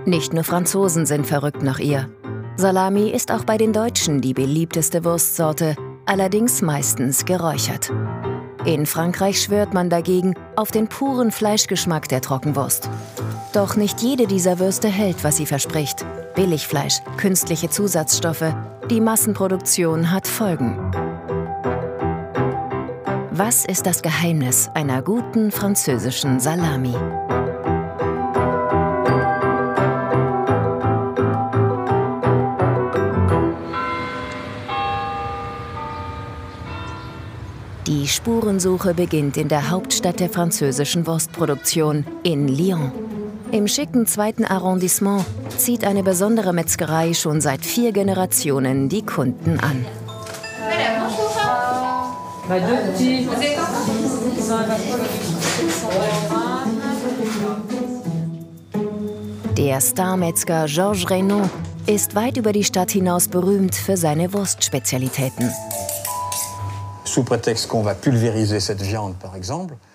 Nicht nur Franzosen sind verrückt nach ihr. Salami ist auch bei den Deutschen die beliebteste Wurstsorte, allerdings meistens geräuchert. In Frankreich schwört man dagegen auf den puren Fleischgeschmack der Trockenwurst. Doch nicht jede dieser Würste hält, was sie verspricht. Billigfleisch, künstliche Zusatzstoffe, die Massenproduktion hat Folgen. Was ist das Geheimnis einer guten französischen Salami? Die Spurensuche beginnt in der Hauptstadt der französischen Wurstproduktion, in Lyon. Im schicken 2. Arrondissement zieht eine besondere Metzgerei schon seit 4 Generationen die Kunden an. Der Starmetzger Georges Reynaud ist weit über die Stadt hinaus berühmt für seine Wurstspezialitäten. Sous prétexte qu'on va pulvériser cette viande, par exemple,